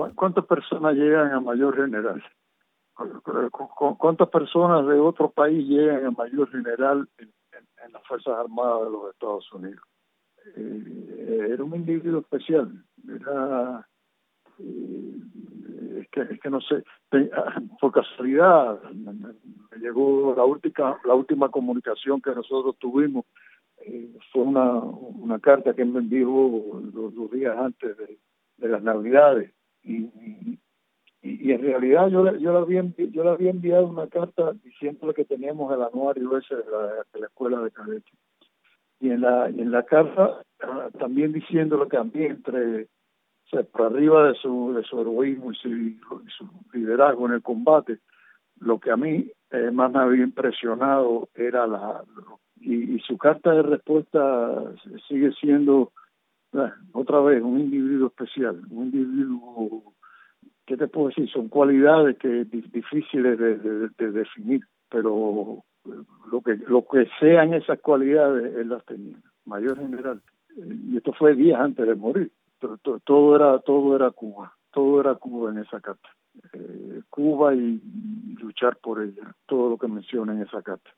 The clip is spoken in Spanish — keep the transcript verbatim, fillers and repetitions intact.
¿cuántas personas llegan a mayor general? ¿Cuántas personas de otro país llegan a mayor general en, en, en las Fuerzas Armadas de los Estados Unidos? Eh, era un individuo especial, era eh, es, que, es que no sé, te, por casualidad me, me llegó la última la última comunicación que nosotros tuvimos, eh, fue una una carta que me envió los, los días antes de, de las Navidades y, y Y, y en realidad yo le, yo, le había envi yo le había enviado una carta diciéndole que teníamos el anuario ese de la, de la escuela de cadetes. Y en la, y en la carta uh, también diciéndole que también entre, o sea, por arriba de su, de su heroísmo y su, y su liderazgo en el combate, lo que a mí eh, más me había impresionado era la... Lo, y, y su carta de respuesta sigue siendo, uh, otra vez, un individuo especial, un individuo... ¿Qué te puedo decir? Son cualidades que difíciles de, de, de definir, pero lo que lo que sean esas cualidades él las tenía, mayor general. Y esto fue días antes de morir. Pero to, todo era todo era Cuba, todo era Cuba en esa carta. Eh, Cuba y, y luchar por ella, todo lo que menciona en esa carta.